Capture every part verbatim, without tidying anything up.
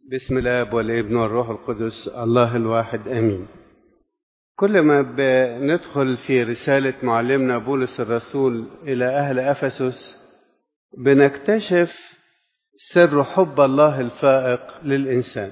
بسم الآب والابن والروح القدس الله الواحد آمين. كل ما بندخل في رسالة معلمنا بولس الرسول إلى أهل أفسس بنكتشف سر حب الله الفائق للإنسان.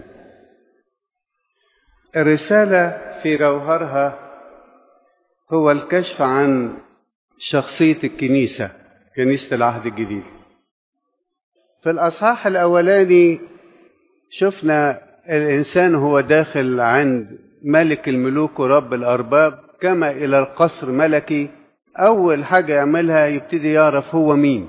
الرسالة في جوهرها هو الكشف عن شخصية الكنيسة، كنيسة العهد الجديد. في الأصحاح الأولاني شفنا الإنسان هو داخل عند ملك الملوك ورب الأرباب كما إلى القصر ملكي. أول حاجة يعملها يبتدي يعرف هو مين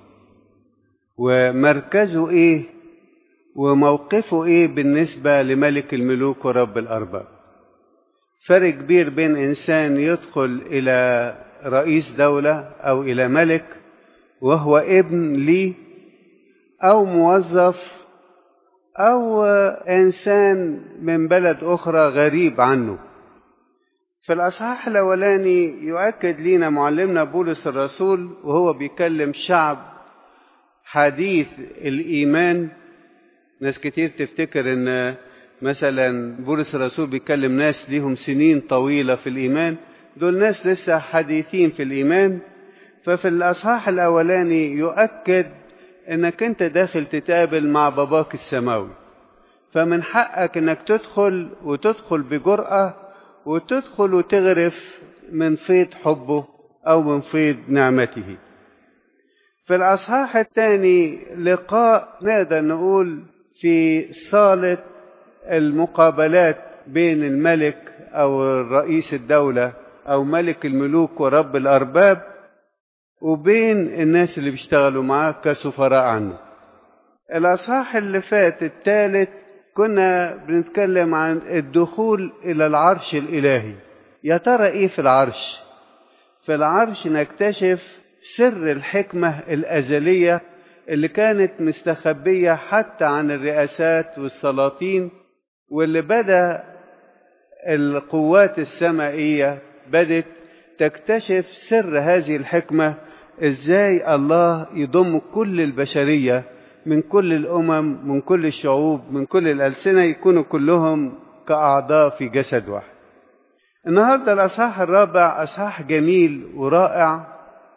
ومركزه إيه وموقفه إيه بالنسبة لملك الملوك ورب الأرباب. فرق كبير بين إنسان يدخل إلى رئيس دولة أو إلى ملك وهو ابن ليه، أو موظف، أو إنسان من بلد أخرى غريب عنه. في الأصحاح الأولاني يؤكد لنا معلمنا بولس الرسول وهو بيكلم شعب حديث الإيمان. ناس كتير تفتكر إن مثلا بولس الرسول بيكلم ناس ليهم سنين طويلة في الإيمان، دول ناس لسه حديثين في الإيمان. ففي الأصحاح الأولاني يؤكد انك انت داخل تتقابل مع باباك السماوي، فمن حقك انك تدخل وتدخل بجرأة وتدخل وتغرف من فيض حبه او من فيض نعمته. في الاصحاح الثاني لقاء نقدر نقول في صالة المقابلات بين الملك او رئيس الدولة او ملك الملوك ورب الارباب وبين الناس اللي بيشتغلوا معاه كسفراء عنه. الأصحاح اللي فات الثالث كنا بنتكلم عن الدخول إلى العرش الإلهي. يا ترى إيه في العرش؟ في العرش نكتشف سر الحكمة الأزلية اللي كانت مستخبية حتى عن الرئاسات والسلاطين، واللي بدأ القوات السمائية بدت تكتشف سر هذه الحكمة، ازاي الله يضم كل البشرية من كل الأمم، من كل الشعوب، من كل الألسنة، يكونوا كلهم كأعضاء في جسد واحد. النهاردة الأصحاح الرابع أصحاح جميل ورائع،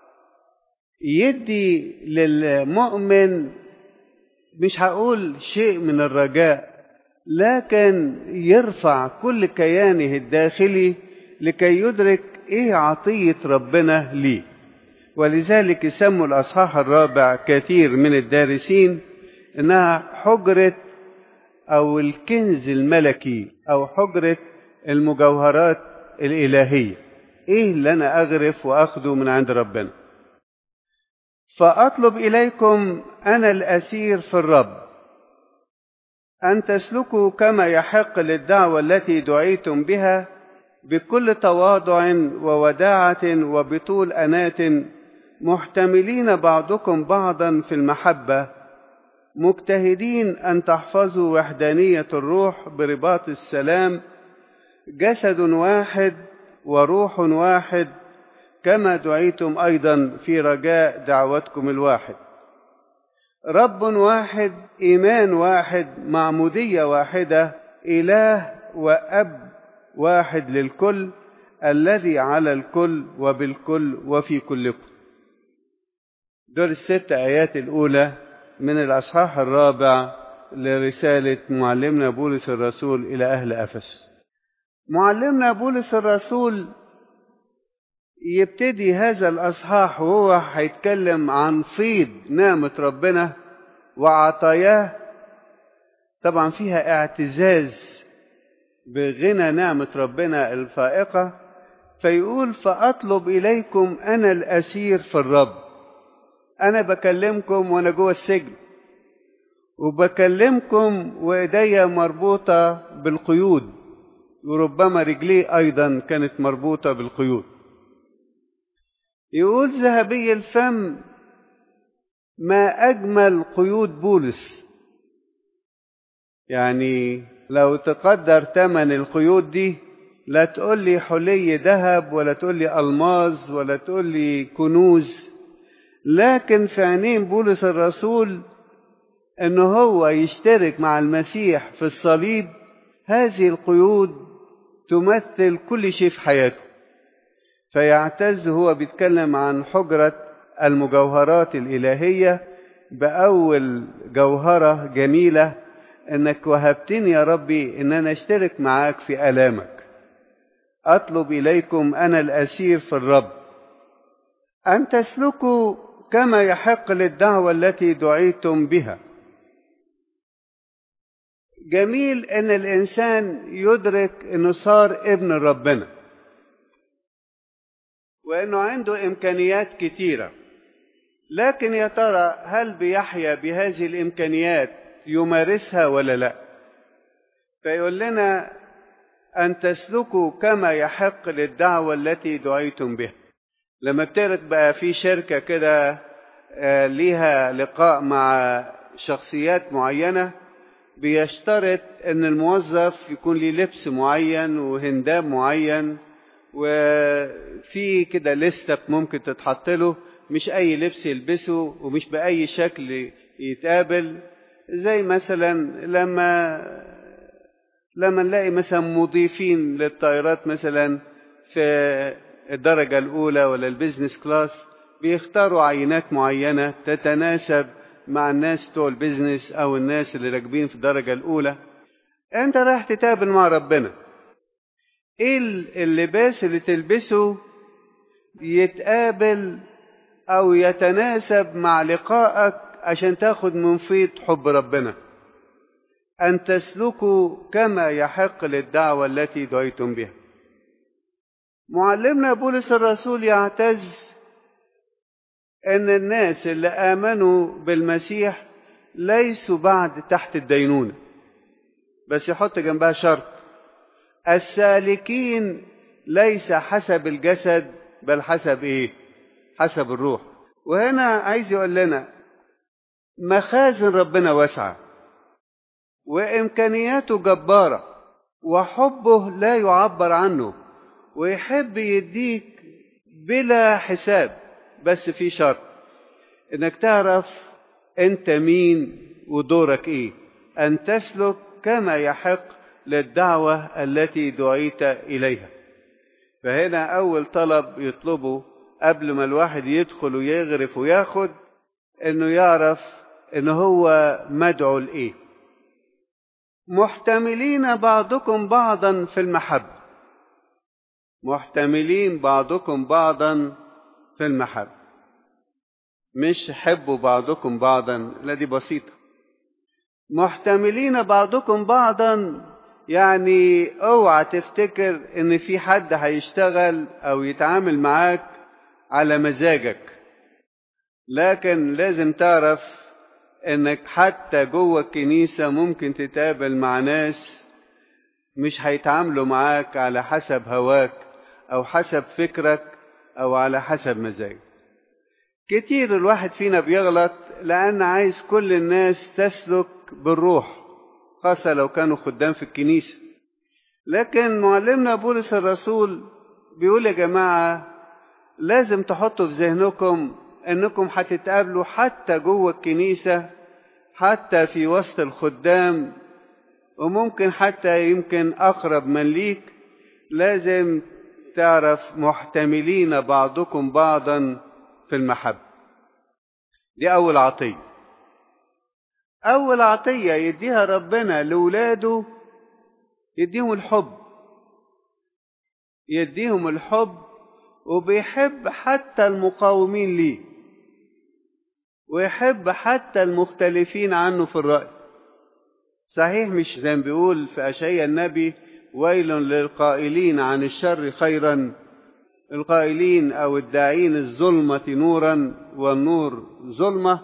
يدي للمؤمن مش هقول شيء من الرجاء، لكن يرفع كل كيانه الداخلي لكي يدرك ايه عطية ربنا ليه. ولذلك يسموا الأصحاح الرابع كثير من الدارسين إنها حجرة أو الكنز الملكي أو حجرة المجوهرات الإلهية. إيه اللي أنا أغرف وأخده من عند ربنا؟ فأطلب إليكم أنا الأسير في الرب أن تسلكوا كما يحق للدعوة التي دعيتم بها بكل تواضع ووداعة وبطول أناة، محتملين بعضكم بعضا في المحبة، مجتهدين أن تحفظوا وحدانية الروح برباط السلام، جسد واحد وروح واحد، كما دعيتم أيضا في رجاء دعوتكم الواحد، رب واحد، إيمان واحد، معمودية واحدة، إله وأب واحد للكل، الذي على الكل وبالكل وفي كلكم. دول الست آيات الأولى من الأصحاح الرابع لرسالة معلمنا بولس الرسول إلى أهل أفسس. معلمنا بولس الرسول يبتدي هذا الأصحاح وهو هيتكلم عن فيض نعمة ربنا وعطاياه، طبعا فيها اعتزاز بغنى نعمة ربنا الفائقة. فيقول فأطلب إليكم أنا الأسير في الرب. أنا بكلمكم وأنا جوه السجن، وبكلمكم وإيديا مربوطة بالقيود، وربما رجلي أيضا كانت مربوطة بالقيود. يقول ذهبي الفم ما أجمل قيود بولس. يعني لو تقدر ثمن القيود دي لا تقول لي حلي ذهب ولا تقول لي ألماظ ولا تقول لي كنوز، لكن في عينين بولس الرسول إنه هو يشترك مع المسيح في الصليب، هذه القيود تمثل كل شيء في حياته. فيعتز هو بيتكلم عن حجرة المجوهرات الإلهية بأول جوهرة جميلة، إنك وهبتني يا ربي إن أنا أشترك معاك في آلامك. أطلب إليكم أنا الأسير في الرب أن تسلكوا كما يحق للدعوة التي دعيتم بها. جميل إن الإنسان يدرك إنه صار ابن ربنا، وإنه عنده إمكانيات كتيرة، لكن يا ترى هل بيحيا بهذه الإمكانيات يمارسها ولا لا؟ فيقول لنا أن تسلكوا كما يحق للدعوة التي دعيتم بها. لما بتعرف بقى في شركة كده ليها لقاء مع شخصيات معينة، بيشترط أن الموظف يكون ليه لبس معين وهندام معين، وفي كده لستة ممكن تتحط له، مش أي لبس يلبسه ومش بأي شكل يتقابل. زي مثلا لما لما نلاقي مثلا مضيفين للطائرات مثلا في الدرجة الأولى ولا البيزنس كلاس، بيختاروا عينات معينة تتناسب مع الناس بتوع البيزنس أو الناس اللي راكبين في الدرجة الأولى. أنت رايح تتقابل مع ربنا، إيه اللباس اللي تلبسه يتقابل أو يتناسب مع لقائك عشان تاخد من فيض حب ربنا؟ أن تسلكوا كما يحق للدعوة التي دعيتم بها. معلمنا بولس الرسول يعتز أن الناس اللي آمنوا بالمسيح ليسوا بعد تحت الدينونة، بس يحط جنبها شرط: السالكين ليس حسب الجسد بل حسب إيه؟ حسب الروح. وهنا عايز يقول لنا مخازن ربنا واسعة وإمكانياته جبارة وحبه لا يعبر عنه، ويحب يديك بلا حساب، بس في شرط: إنك تعرف أنت مين ودورك إيه، أن تسلك كما يحق للدعوة التي دعيت إليها. فهنا أول طلب يطلبه قبل ما الواحد يدخل ويغرف وياخد، إنه يعرف إنه هو مدعو لإيه. محتملين بعضكم بعضا في المحبة. محتملين بعضكم بعضا في المحبة، مش حبوا بعضكم بعضا، لا دي بسيطة. محتملين بعضكم بعضا يعني اوعى تفتكر ان في حد هيشتغل او يتعامل معاك على مزاجك، لكن لازم تعرف انك حتى جوه الكنيسة ممكن تتقابل مع ناس مش هيتعاملوا معاك على حسب هواك او حسب فكرك او على حسب مزاجك. كتير الواحد فينا بيغلط لأن عايز كل الناس تسلك بالروح، خاصة لو كانوا خدام في الكنيسة. لكن معلمنا بولس الرسول بيقول يا جماعة لازم تحطوا في ذهنكم أنكم هتتقابلوا حتى جوه الكنيسة، حتى في وسط الخدام، وممكن حتى يمكن أقرب من ليك. لازم تعرف محتملين بعضكم بعضا في المحبة. دي أول عطية. أول عطية يديها ربنا لولاده يديهم الحب، يديهم الحب، وبيحب حتى المقاومين ليه، ويحب حتى المختلفين عنه في الرأي. صحيح مش زي ما بيقول في أشعياء النبي: ويل للقائلين عن الشر خيرا، القائلين أو الداعين الظلمة نورا والنور ظلمة.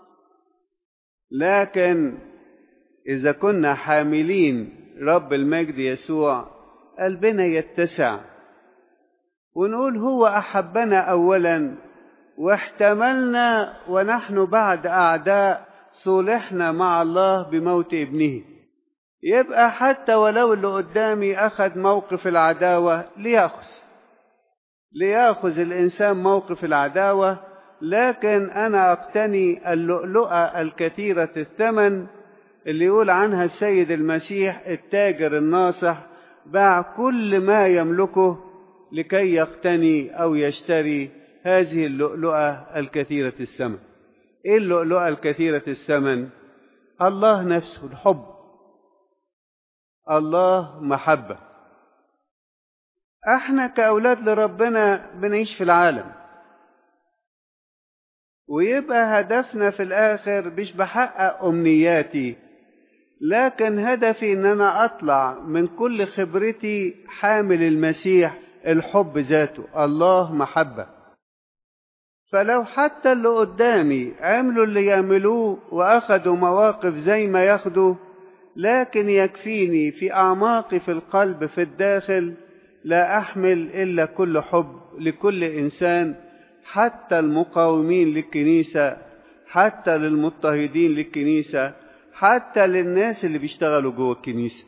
لكن إذا كنا حاملين رب المجد يسوع قلبنا يتسع ونقول هو أحبنا أولا واحتملنا ونحن بعد أعداء صلحنا مع الله بموت ابنه. يبقى حتى ولو اللي قدامي أخذ موقف العداوة ليأخذ ليأخذ الإنسان موقف العداوة، لكن أنا أقتني اللؤلؤة الكثيرة الثمن اللي يقول عنها السيد المسيح التاجر الناصح باع كل ما يملكه لكي يقتني أو يشتري هذه اللؤلؤة الكثيرة الثمن. إيه اللؤلؤة الكثيرة الثمن؟ الله نفسه، الحب. الله محبة. احنا كأولاد لربنا بنعيش في العالم، ويبقى هدفنا في الآخر مش بحقق أمنياتي، لكن هدفي ان انا اطلع من كل خبرتي حامل المسيح الحب ذاته. الله محبة. فلو حتى اللي قدامي عملوا اللي يعملوه واخدوا مواقف زي ما ياخدوا، لكن يكفيني في اعماقي في القلب في الداخل لا احمل الا كل حب لكل انسان، حتى المقاومين للكنيسة، حتى للمضطهدين للكنيسة، حتى للناس اللي بيشتغلوا جوه الكنيسة.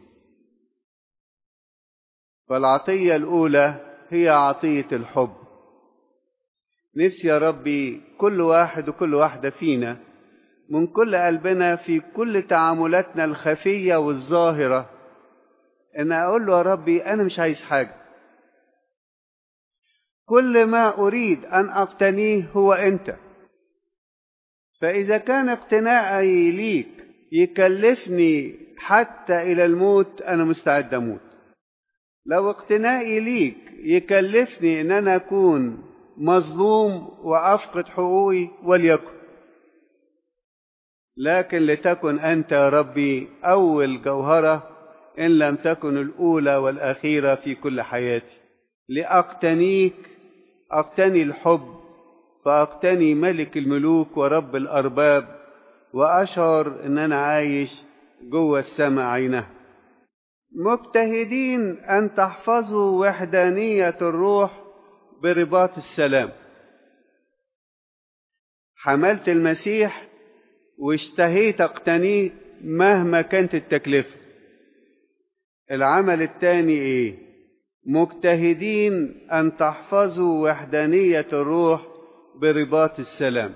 فالعطية الأولى هي عطية الحب. نفسي يا ربي كل واحد وكل واحدة فينا من كل قلبنا في كل تعاملاتنا الخفية والظاهرة إن أقول له يا ربي أنا مش عايز حاجة، كل ما أريد أن أقتنيه هو أنت. فإذا كان اقتنائي ليك يكلفني حتى إلى الموت أنا مستعد أموت. لو اقتنائي ليك يكلفني أن أنا أكون مظلوم وأفقد حقوقي وليكن، لكن لتكن أنت يا ربي أول جوهرة إن لم تكن الأولى والأخيرة في كل حياتي. لأقتنيك أقتني الحب، فأقتني ملك الملوك ورب الأرباب، وأشعر أن أنا عايش جوه السماء عينه. مجتهدين أن تحفظوا وحدانية الروح برباط السلام. حملت المسيح واشتهيت أقتنيه مهما كانت التكلفة. العمل الثاني إيه؟ مجتهدين أن تحفظوا وحدانية الروح برباط السلام.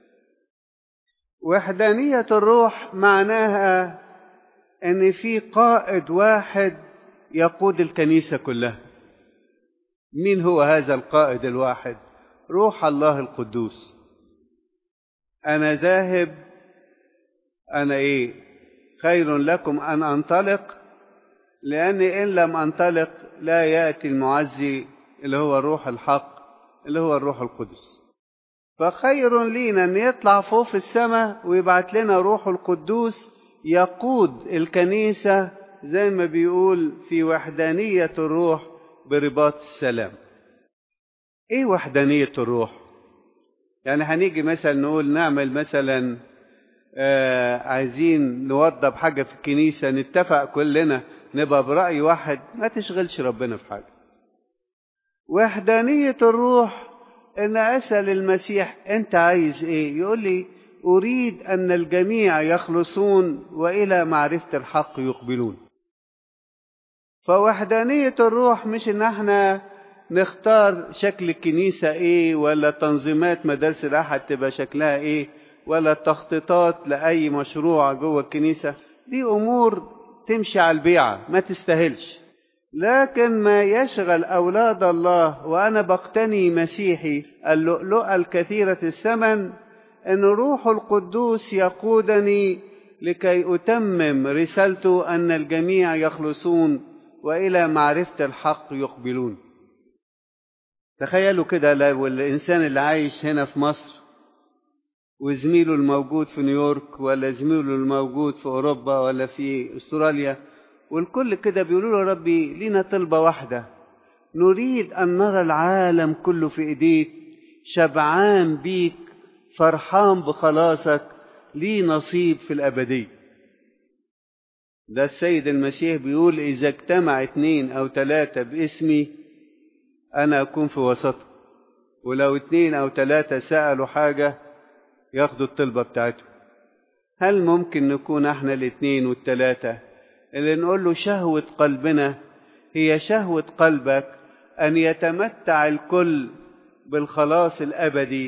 وحدانية الروح معناها أن في قائد واحد يقود الكنيسة كلها. مين هو هذا القائد الواحد؟ روح الله القدوس. أنا ذاهب، أنا إيه؟ خير لكم أن أنطلق، لأني إن لم أنطلق لا يأتي المعزي اللي هو الروح الحق اللي هو الروح القدس. فخير لينا أن يطلع فوق في السماء ويبعت لنا روح القدوس يقود الكنيسة زي ما بيقول في وحدانية الروح برباط السلام. إيه وحدانية الروح؟ يعني هنيجي مثلا نقول نعمل مثلا آه عايزين نوضب حاجة في الكنيسة، نتفق كلنا نبقى برأي واحد، ما تشغلش ربنا في حاجة. وحدانية الروح إن أسأل المسيح أنت عايز إيه؟ يقول لي أريد أن الجميع يخلصون وإلى معرفة الحق يقبلون. فوحدانية الروح مش إن احنا نختار شكل الكنيسة إيه، ولا تنظيمات مدارس الأحد تبقى شكلها إيه، ولا تخطيطات لأي مشروع جوه الكنيسة. دي أمور تمشي على البيعة ما تستاهلش. لكن ما يشغل أولاد الله وأنا بقتني مسيحي اللؤلؤة الكثيرة الثمن أن روح القدوس يقودني لكي أتمم رسالته أن الجميع يخلصون وإلى معرفة الحق يقبلون. تخيلوا كده لو الإنسان اللي عايش هنا في مصر وزميله الموجود في نيويورك، ولا زميله الموجود في أوروبا ولا في أستراليا، والكل كده بيقولوا له ربي لينا طلبة واحدة، نريد أن نرى العالم كله في إيديك، شبعان بيك، فرحان بخلاصك، لي نصيب في الأبدية. ده السيد المسيح بيقول إذا اجتمع اتنين أو تلاتة باسمي أنا أكون في وسطهم. ولو اتنين أو تلاتة سألوا حاجة ياخدوا الطلبة بتاعتهم. هل ممكن نكون احنا الاتنين والتلاتة اللي نقول له شهوة قلبنا هي شهوة قلبك أن يتمتع الكل بالخلاص الأبدي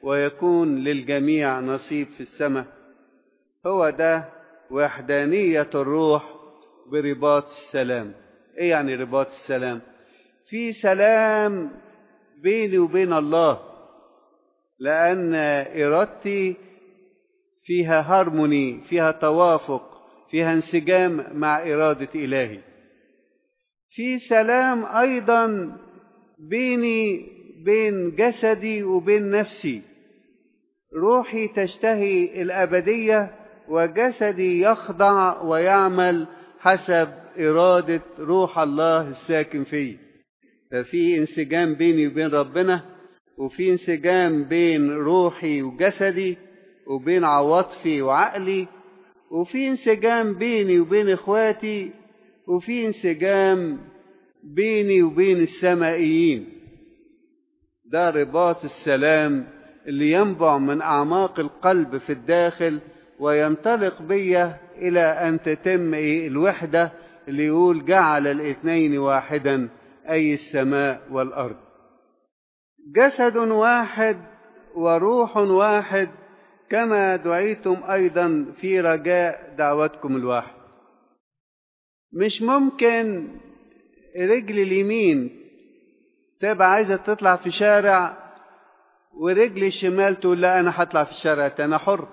ويكون للجميع نصيب في السماء. هو ده وحدانية الروح برباط السلام. ايه يعني رباط السلام؟ في سلام بيني وبين الله، لأن إرادتي فيها هارموني، فيها توافق، فيها انسجام مع إرادة إلهي. في سلام أيضا بيني بين جسدي وبين نفسي. روحي تشتهي الأبدية وجسدي يخضع ويعمل حسب إرادة روح الله الساكن فيه. ففي انسجام بيني وبين ربنا، وفي انسجام بين روحي وجسدي، وبين عواطفي وعقلي، وفي انسجام بيني وبين إخواتي، وفي انسجام بيني وبين السمائيين. ده رباط السلام اللي ينبع من أعماق القلب في الداخل وينطلق بيا إلى أن تتم الوحدة اللي يقول جعل الاثنين واحدا، أي السماء والأرض. جسد واحد وروح واحد، كما دعيتم أيضا في رجاء دعوتكم الواحد. مش ممكن رجل اليمين تبقى عايزة تطلع في شارع ورجل الشمال تقول لا أنا هطلع في الشارع أنا حر،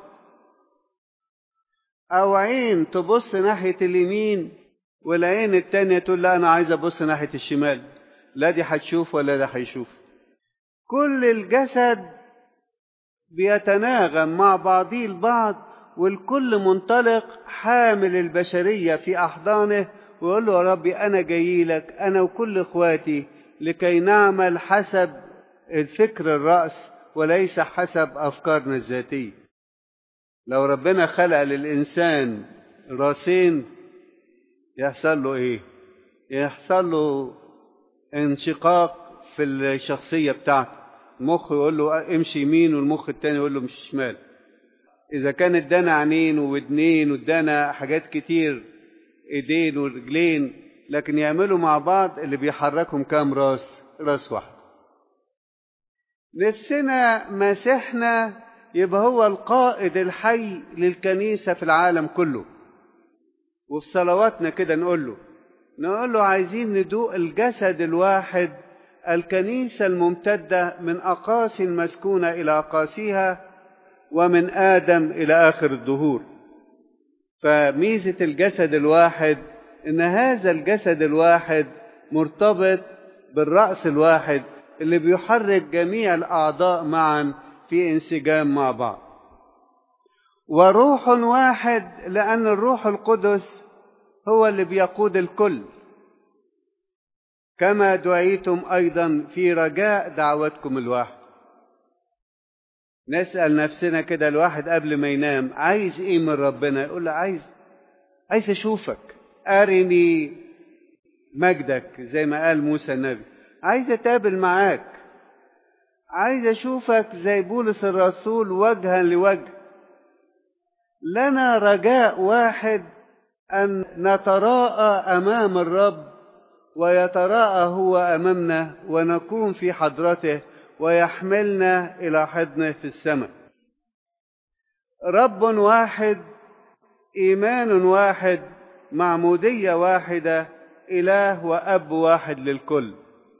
أو عين تبص ناحية اليمين والعين التانية تقول لا أنا عايزة أبص ناحية الشمال، لا دي هتشوف ولا ده هيشوف. كل الجسد بيتناغم مع بعضه البعض، والكل منطلق حامل البشرية في أحضانه ويقول له يا ربي أنا جاي لك أنا وكل إخواتي لكي نعمل حسب الفكر الرأس وليس حسب أفكارنا الذاتية. لو ربنا خلق للإنسان راسين يحصل له إيه؟ يحصل له انشقاق في الشخصية بتاعته. المخ يقول له امشي يمين والمخ التاني يقول له مش شمال. إذا كان ادانا عينين وودنين وادانا حاجات كتير ايدين ورجلين، لكن يعملوا مع بعض اللي بيحركهم كام راس؟ راس واحد. نفسنا مسيحنا يبقى هو القائد الحي للكنيسة في العالم كله، وفي صلواتنا كده نقول له نقول له عايزين ندوق الجسد الواحد، الكنيسة الممتدة من أقاصي المسكونة إلى أقاصيها ومن آدم إلى آخر الدهور. فميزة الجسد الواحد إن هذا الجسد الواحد مرتبط بالرأس الواحد اللي بيحرك جميع الأعضاء معا في انسجام مع بعض. وروح واحد لأن الروح القدس هو اللي بيقود الكل، كما دعيتم أيضا في رجاء دعوتكم الواحد. نسأل نفسنا كده الواحد قبل ما ينام عايز ايه من ربنا؟ يقول له عايز عايز اشوفك، ارني مجدك زي ما قال موسى النبي، عايز اتقابل معاك، عايز اشوفك زي بولس الرسول وجها لوجه. لنا رجاء واحد ان نتراءى امام الرب ويتراءى هو امامنا ونكون في حضرته ويحملنا إلى حضنه في السماء. رب واحد، إيمان واحد، معمودية واحدة، إله وأب واحد للكل.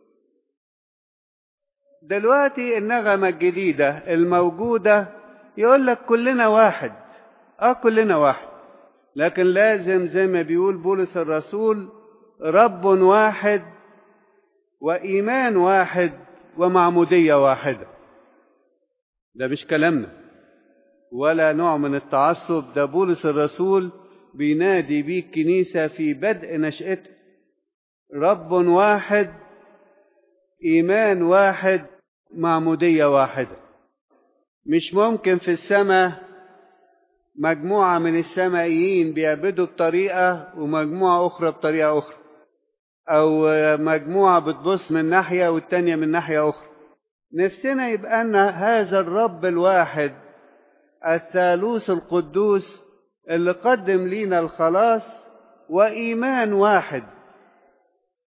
دلوقتي النغمة الجديدة الموجودة يقول لك كلنا واحد. آه كلنا واحد، لكن لازم زي ما بيقول بولس الرسول رب واحد وإيمان واحد ومعمودية واحدة. ده مش كلامنا ولا نوع من التعصب، ده بولس الرسول بينادي بيه الكنيسة في بدء نشأته. رب واحد، إيمان واحد، معمودية واحدة. مش ممكن في السماء مجموعة من السمائيين بيعبدوا بطريقة ومجموعة أخرى بطريقة أخرى، أو مجموعة بتبص من ناحية والتانية من ناحية أخرى. نفسنا يبقى أن هذا الرب الواحد الثالوث القدوس اللي قدم لنا الخلاص وإيمان واحد.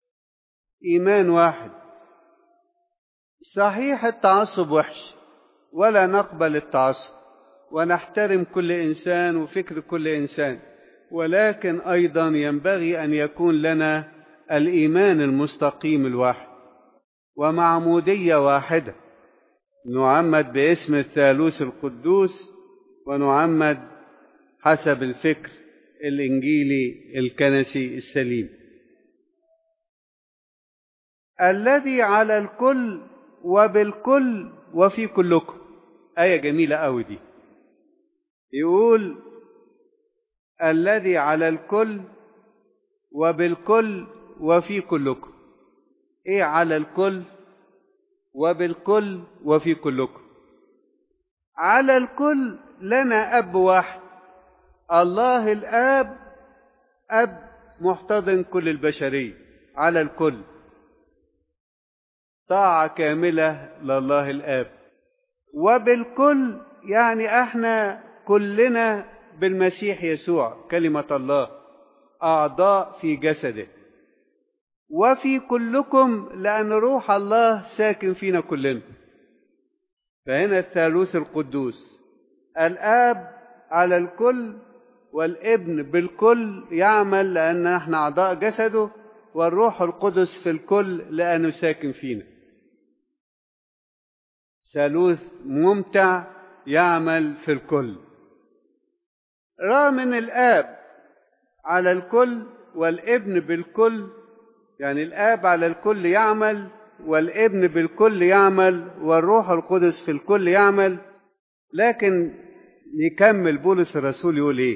إيمان واحد. صحيح التعصب وحش ولا نقبل التعصب، ونحترم كل إنسان وفكر كل إنسان، ولكن أيضا ينبغي أن يكون لنا الإيمان المستقيم الواحد ومعمودية واحدة، نعمد باسم الثالوث القدوس ونعمد حسب الفكر الإنجيلي الكنسي السليم. الذي على الكل وبالكل وفي كلكم، آية جميلة أوي دي. يقول الذي على الكل وبالكل وفي كلكم. إيه على الكل وبالكل وفي كلكم؟ على الكل لنا أب واحد، الله الآب، أب محتضن كل البشرية على الكل، طاعة كاملة لله الآب. وبالكل يعني احنا كلنا بالمسيح يسوع كلمة الله أعضاء في جسده. وفي كلكم لأن روح الله ساكن فينا كلنا. فهنا الثالوث القدوس، الآب على الكل والابن بالكل يعمل لأن احنا أعضاء جسده، والروح القدس في الكل لأنه ساكن فينا. ثالوث ممتع يعمل في الكل. رغم ان الآب على الكل والابن بالكل، يعني الآب على الكل يعمل والابن بالكل يعمل والروح القدس في الكل يعمل، لكن يكمل بولس الرسول يقول ايه؟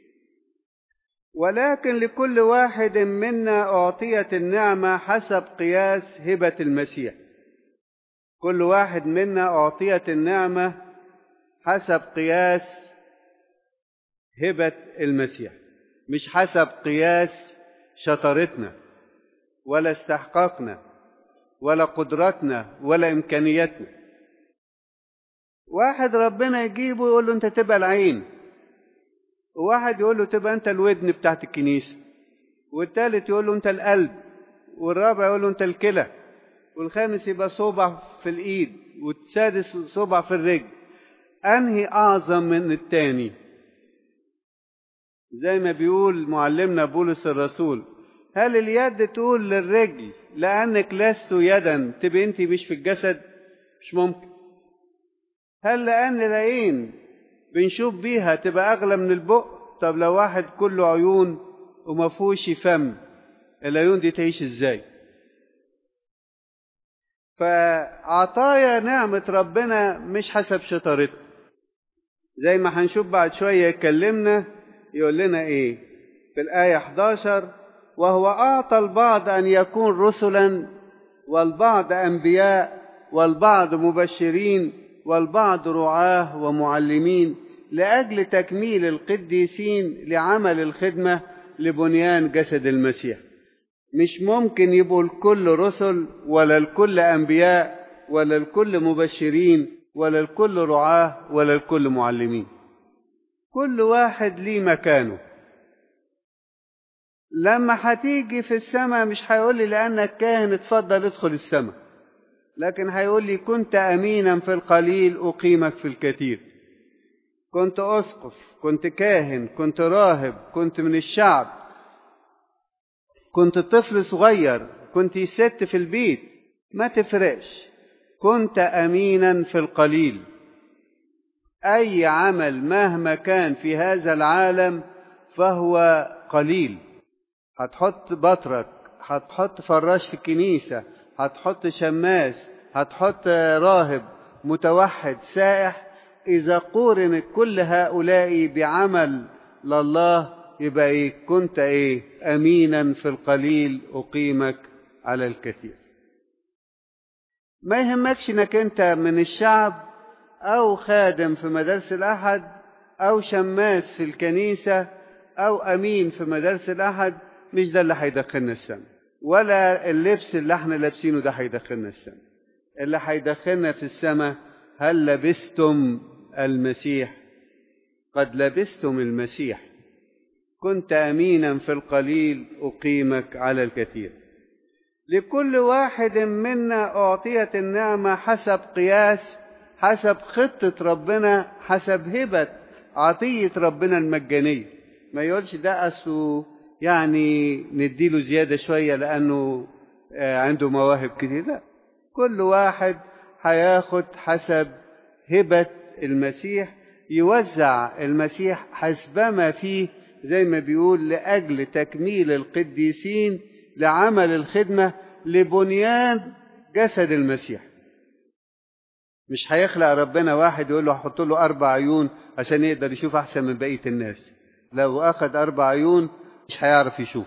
ولكن لكل واحد منا أعطيت النعمة حسب قياس هبة المسيح. كل واحد منا أعطيت النعمة حسب قياس هبة المسيح، مش حسب قياس شطارتنا ولا استحقاقنا ولا قدرتنا ولا إمكانياتنا. واحد ربنا يجيبه يقول له أنت تبقى العين، وواحد يقول له تبقى أنت الودن بتاعت الكنيسة، والثالث يقول له أنت القلب، والرابع يقول له أنت الكلى، والخامس يبقى صبع في الإيد، والسادس صبع في الرجل. أنهي أعظم من التاني؟ زي ما بيقول معلمنا بولس الرسول، هل اليد تقول للرجل لأنك لست يدا تبقى أنت مش في الجسد؟ مش ممكن. هل لأن العين بنشوف بيها تبقى أغلى من البق؟ طب لو واحد كله عيون وما فيهوش فم، العيون دي تعيش إزاي؟ فعطايا نعمة ربنا مش حسب شطارتنا، زي ما هنشوف بعد شوية يكلمنا يقول لنا إيه في الآية إحدى عشر: وهو أعطى البعض أن يكون رسلا، والبعض أنبياء، والبعض مبشرين، والبعض رعاة ومعلمين، لأجل تكميل القديسين لعمل الخدمة لبنيان جسد المسيح. مش ممكن يبقوا الكل رسل ولا الكل أنبياء ولا الكل مبشرين ولا الكل رعاة ولا الكل معلمين. كل واحد ليه مكانه. لما هتيجي في السماء مش هيقول لي لأنك كاهن اتفضل ادخل السماء، لكن هيقول لي كنت أمينا في القليل أقيمك في الكثير. كنت أسقف، كنت كاهن، كنت راهب، كنت من الشعب، كنت طفل صغير، كنت ست في البيت، ما تفرقش، كنت أمينا في القليل. أي عمل مهما كان في هذا العالم فهو قليل. هتحط بطرك، هتحط فراش في الكنيسة، هتحط شماس، هتحط راهب، متوحد، سائح، إذا قورن كل هؤلاء بعمل لله يبقى إيه؟ كنت إيه؟ أمينا في القليل أقيمك على الكثير. ما يهمكش إنك أنت من الشعب أو خادم في مدارس الأحد أو شماس في الكنيسة أو أمين في مدارس الأحد، مش ده اللي هيدخلنا السماء، ولا اللبس اللي احنا لابسينه ده هيدخلنا السماء. اللي هيدخلنا في السماء هل لبستم المسيح؟ قد لبستم المسيح. كنت أمينا في القليل أقيمك على الكثير. لكل واحد منا أعطيت النعمة حسب قياس حسب خطة ربنا، حسب هبة عطية ربنا المجانية. ما يقولش ده أصله يعني نديله زيادة شوية لأنه عنده مواهب كتير، لا، كل واحد هياخد حسب هبة المسيح، يوزع المسيح حسبما فيه، زي ما بيقول لأجل تكميل القديسين لعمل الخدمة لبنيان جسد المسيح. مش هيخلق ربنا واحد يقول له هحط له أربع عيون عشان يقدر يشوف أحسن من بقية الناس. لو أخذ أربع عيون مش هيعرف يشوف.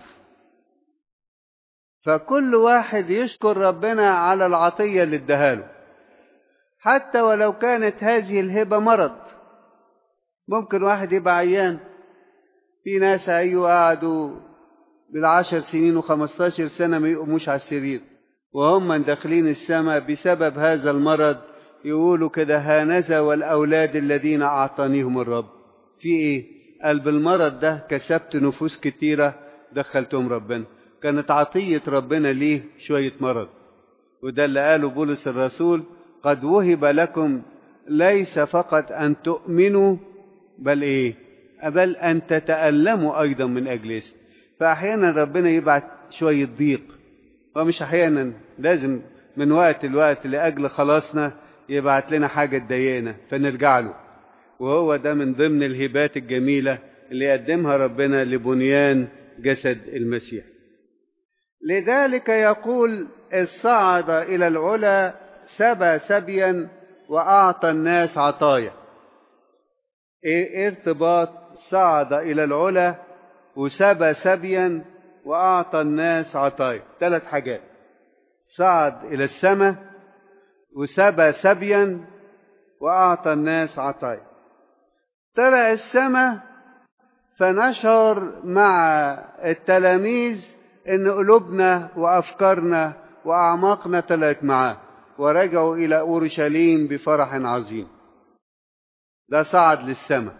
فكل واحد يشكر ربنا على العطية اللي اداها، حتى ولو كانت هذه الهبة مرض. ممكن واحد يبقى عيان، في ناس أيوة قعدوا بالعشر سنين وخمستاشر سنة ما يقوموش على السرير، وهم داخلين السماء بسبب هذا المرض. يقولوا كده هانذا والأولاد الذين أعطانيهم الرب. في إيه؟ قال بالمرض ده كسبت نفوس كتيرة دخلتهم ربنا. كانت عطية ربنا ليه شوية مرض. وده اللي قاله بولس الرسول: قد وهب لكم ليس فقط أن تؤمنوا بل إيه؟ بل أن تتألموا أيضا من أجل اسم. فأحيانا ربنا يبعت شوية ضيق، ومش أحيانا، لازم من وقت لوقت لأجل خلاصنا يبعت لنا حاجة تضايقنا فنرجع له. وهو ده من ضمن الهبات الجميلة اللي يقدمها ربنا لبنيان جسد المسيح. لذلك يقول: إذ صعد إلى العلا سبى سبيا وأعطى الناس عطايا. إيه ارتباط صعد إلى العلا وسبى سبيا وأعطى الناس عطايا؟ ثلاث حاجات: صعد إلى السماء، وسبى سبيا، وأعطى الناس عطايا. طلع السماء فنشر مع التلاميذ إن قلوبنا وأفكارنا وأعماقنا طلعت معاه، ورجعوا إلى أورشليم بفرح عظيم. ده صعد للسماء.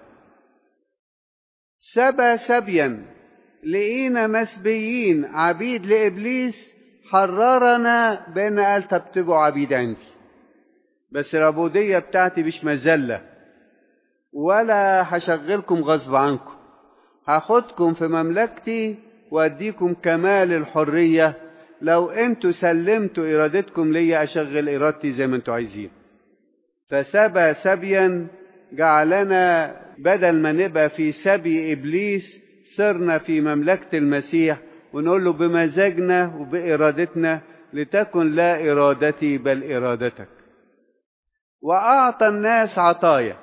سبى سبيا، لقينا مسبيين عبيد لإبليس، حررنا بأن قال طب تبقوا عبيد عندي، بس العبودية بتاعتي مش مذلة، ولا هشغلكم غصب عنكم، هاخدكم في مملكتي واديكم كمال الحرية. لو انتوا سلمتوا ارادتكم لي اشغل ارادتي زي ما انتوا عايزين. فسبى سبيا جعلنا بدل ما نبقى في سبي ابليس صرنا في مملكة المسيح، ونقول له بمزاجنا وبإرادتنا لتكن لا إرادتي بل إرادتك. وأعطى الناس عطايا،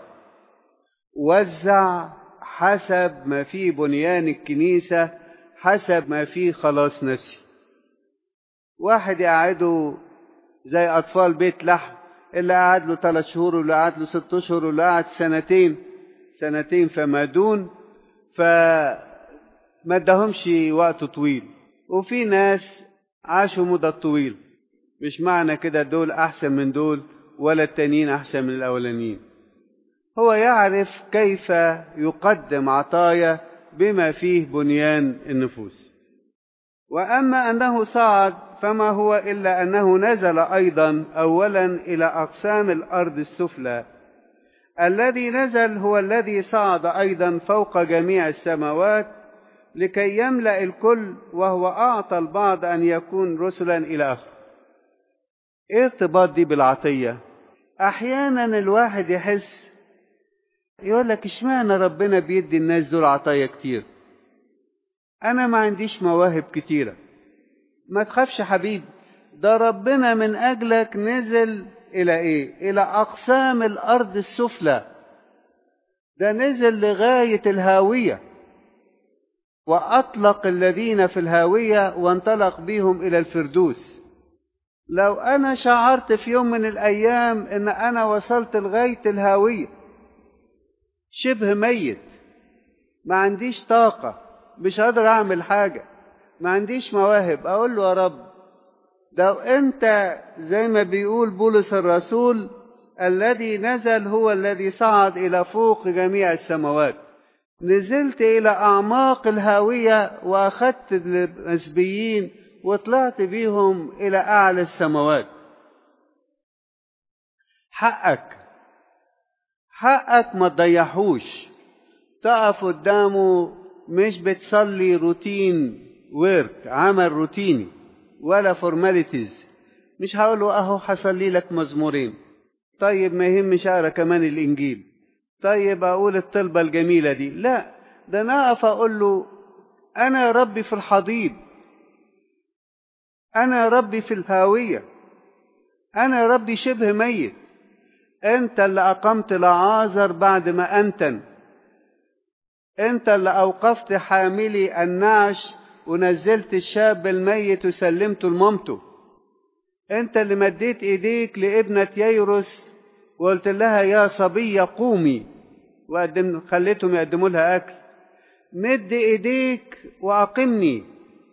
وزع حسب ما في بنيان الكنيسة، حسب ما في خلاص نفسي. واحد يقعده زي أطفال بيت لحم، اللي قعد له ثلاث شهور واللي قعد له ست أشهر واللي قعد سنتين سنتين فما دون، فما ادهمش وقت طويل. وفي ناس عاشوا مدة طويل، مش معنى كده دول أحسن من دول ولا التانيين أحسن من الأولانيين. هو يعرف كيف يقدم عطايا بما فيه بنيان النفوس. وأما أنه صعد فما هو إلا أنه نزل أيضا أولا إلى أقسام الأرض السفلى. الذي نزل هو الذي صعد أيضا فوق جميع السماوات لكي يملأ الكل، وهو أعطى البعض أن يكون رسلا إلى آخره. إيه ارتباط دي بالعطية؟ أحيانا الواحد يحس يقول لك اشمعنى ربنا بيدي الناس دول عطايا كتير، أنا ما عنديش مواهب كتيرة. ما تخافش حبيب، ده ربنا من أجلك نزل إلى إيه؟ إلى أقسام الأرض السفلى. ده نزل لغاية الهاوية، وأطلق الذين في الهاوية وانطلق بهم إلى الفردوس. لو أنا شعرت في يوم من الأيام إن أنا وصلت لغاية الهاوية، شبه ميت، ما عنديش طاقة، مش قادر أعمل حاجة، ما عنديش مواهب، أقول له يا رب لو أنت زي ما بيقول بولس الرسول: الذي نزل هو الذي صعد إلى فوق جميع السماوات. نزلت إلى أعماق الهاوية وأخذت المسبيين وطلعت بيهم إلى أعلى السماوات. حقك حقك ما تضيعهوش. تقف قدامه مش بتصلي روتين ورك، عمل روتيني ولا فورماليتيز. مش هقوله اهو هصلي لك مزمورين، طيب ما يهمش اقرا كمان الانجيل، طيب اقول الطلبه الجميله دي. لا، ده انا اقف اقول له انا يا ربي في الحضيض، انا يا ربي في الهاويه، انا يا ربي شبه ميت. انت اللي اقمت لعازر بعد ما انتن، انت اللي اوقفت حاملي النعش ونزلت الشاب الميت وسلمته لمامته، انت اللي مديت ايديك لابنة ييروس وقلت لها يا صبية قومي، وقدم خليتهم يقدموا لها اكل. مد ايديك واقمني،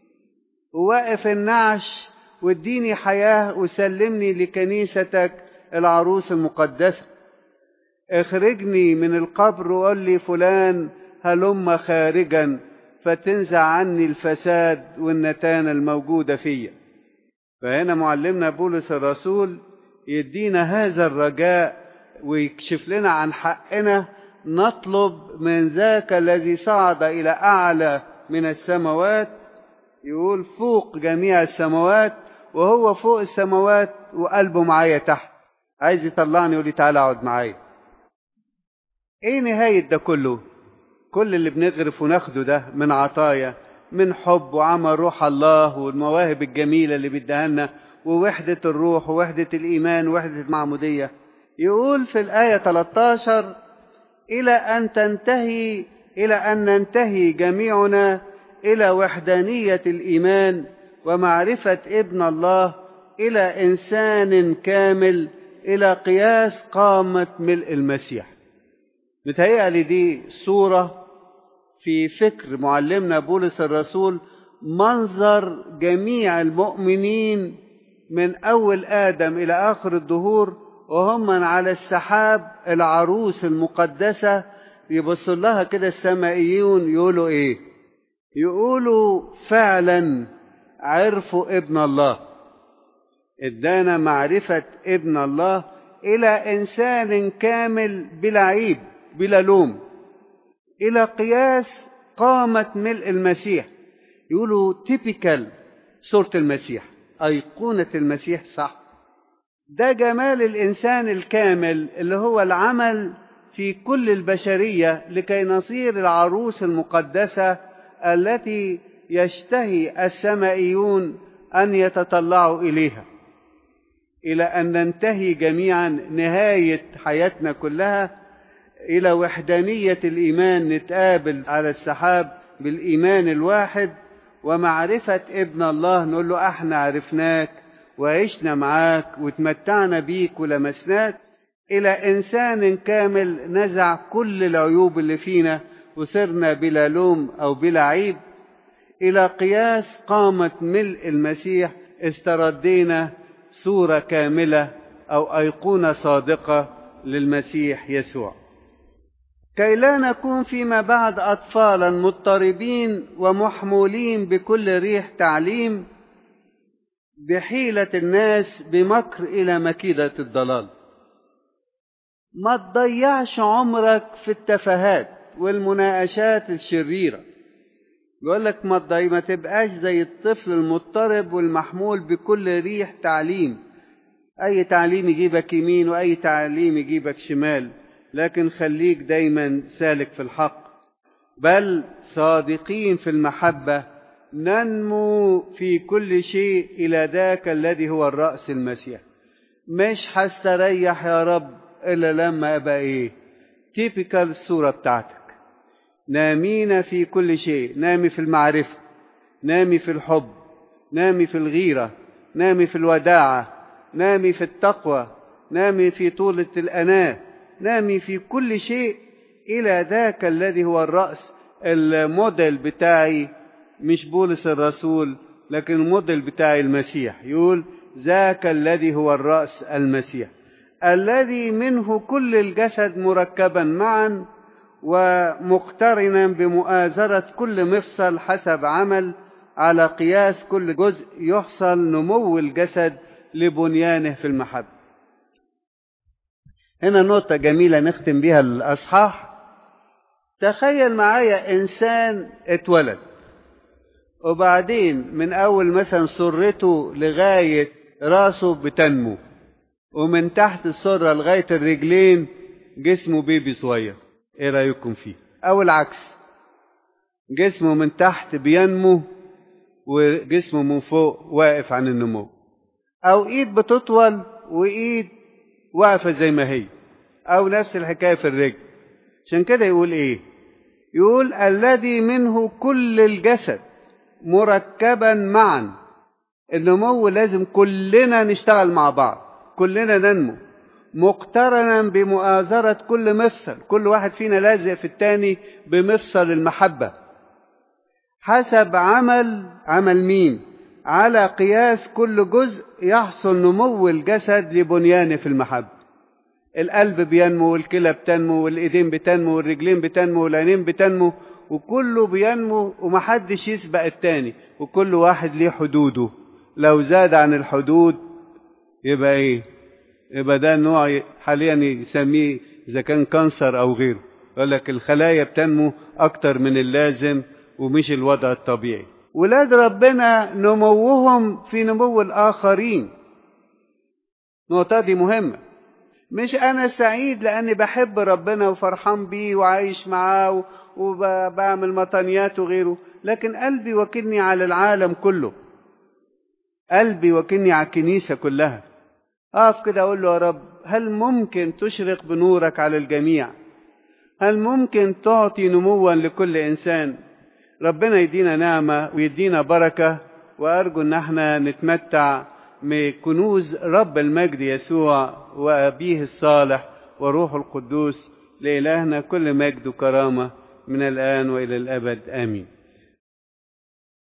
ووقف النعش واديني حياة وسلمني لكنيستك العروس المقدسة. اخرجني من القبر وقل لي فلان هلم خارجا فتنزع عني الفساد والنتانة الموجودة فيا. فهنا معلمنا بولس الرسول يدينا هذا الرجاء ويكشف لنا عن حقنا، نطلب من ذاك الذي صعد إلى أعلى من السماوات. يقول فوق جميع السماوات، وهو فوق السماوات وقلبه معايا تحت، عايز يطلعني يقول لي تعالى اقعد معايا. ايه نهاية ده كله؟ كل اللي بنغرف وناخده ده من عطايا، من حب وعمل روح الله والمواهب الجميلة اللي بيديها لنا، ووحدة الروح ووحدة الإيمان ووحدة المعمودية. يقول في الآية ثلاثة عشر إلى أن تنتهي إلى أن ننتهي جميعنا إلى وحدانية الإيمان ومعرفة ابن الله، إلى إنسان كامل، إلى قياس قامة ملء المسيح. متهيألي دي صورة في فكر معلمنا بولس الرسول، منظر جميع المؤمنين من أول آدم إلى آخر الدهور وهم على السحاب العروس المقدسة. يبصوا لها كده السمائيون يقولوا إيه؟ يقولوا فعلا عرفوا ابن الله، ادانا معرفة ابن الله إلى إنسان كامل بلا عيب بلا لوم، إلى قياس قامة ملء المسيح. يقولوا تيبيكال صورة المسيح، أيقونة المسيح. صح، ده جمال الإنسان الكامل اللي هو العمل في كل البشرية لكي نصير العروس المقدسة التي يشتهي السمائيون أن يتطلعوا إليها، إلى أن ننتهي جميعا نهاية حياتنا كلها إلى وحدانية الإيمان، نتقابل على السحاب بالإيمان الواحد ومعرفة ابن الله. نقول له احنا عرفناك وعشنا معاك وتمتعنا بيك ولمسناك، إلى إنسان كامل نزع كل العيوب اللي فينا وصرنا بلا لوم أو بلا عيب، إلى قياس قامة ملء المسيح استردينا صورة كاملة أو أيقونة صادقة للمسيح يسوع، كي لا نكون فيما بعد أطفالا مضطربين ومحمولين بكل ريح تعليم بحيلة الناس بمكر إلى مكيدة الضلال. ما تضيعش عمرك في التفاهات والمناقشات الشريرة. يقول لك ما تضيع، ما تبقاش زي الطفل المضطرب والمحمول بكل ريح تعليم، أي تعليم يجيبك يمين وأي تعليم يجيبك شمال، لكن خليك دايما سالك في الحق، بل صادقين في المحبة، ننمو في كل شيء إلى ذاك الذي هو الرأس المسيح. مش هستريح يا رب إلا لما أبقى إيه؟ تيبيكال الصورة بتاعتك. نامين في كل شيء، نامي في المعرفة، نامي في الحب، نامي في الغيرة، نامي في الوداعة، نامي في التقوى، نامي في طولة الأناة، نامي في كل شيء إلى ذاك الذي هو الرأس. الموديل بتاعي مش بولس الرسول، لكن الموديل بتاعي المسيح. يقول ذاك الذي هو الرأس المسيح، الذي منه كل الجسد مركبا معا ومقترنا بمؤازرة كل مفصل حسب عمل، على قياس كل جزء يحصل نمو الجسد لبنيانه في المحبة. هنا نقطة جميلة نختم بيها الأصحاح. تخيل معايا إنسان اتولد وبعدين من أول مثلا سرته لغاية راسه بتنمو، ومن تحت السرة لغاية الرجلين جسمه بيبي صغير. ايه رأيكم فيه؟ أو العكس، جسمه من تحت بينمو وجسمه من فوق واقف عن النمو، أو إيد بتطول وإيد واقفة زي ما هي، أو نفس الحكاية في الرجل. عشان كده يقول إيه؟ يقول الذي منه كل الجسد مركبا معا. النمو لازم كلنا نشتغل مع بعض، كلنا ننمو مقترنا بمؤازرة كل مفصل، كل واحد فينا لازق في التاني بمفصل المحبة، حسب عمل عمل مين؟ على قياس كل جزء يحصل نمو الجسد لبنيانه في المحبة. القلب بينمو والكلى بتنمو والإيدين بتنمو والرجلين بتنمو والعينين بتنمو، وكله بينمو ومحدش يسبق التاني، وكل واحد ليه حدوده. لو زاد عن الحدود يبقى ايه؟ يبقى ده نوع حاليا يسميه إذا كان كانسر أو غيره. يقول لك الخلايا بتنمو أكتر من اللازم ومش الوضع الطبيعي. ولاد ربنا نموهم في نمو الآخرين. النقطة دي مهمة. مش أنا سعيد لأني بحب ربنا وفرحان بيه وعايش معاه وبعمل مطنيات وغيره، لكن قلبي وكلني على العالم كله، قلبي وكلني على الكنيسة كلها. أقف كده أقول له يا رب، هل ممكن تشرق بنورك على الجميع؟ هل ممكن تعطي نموا لكل إنسان؟ ربنا يدينا نعمة ويدينا بركة، وأرجو أن احنا نتمتع من كنوز رب المجد يسوع وأبيه الصالح وروح القدوس. لإلهنا كل مجد وكرامة من الآن وإلى الأبد، آمين.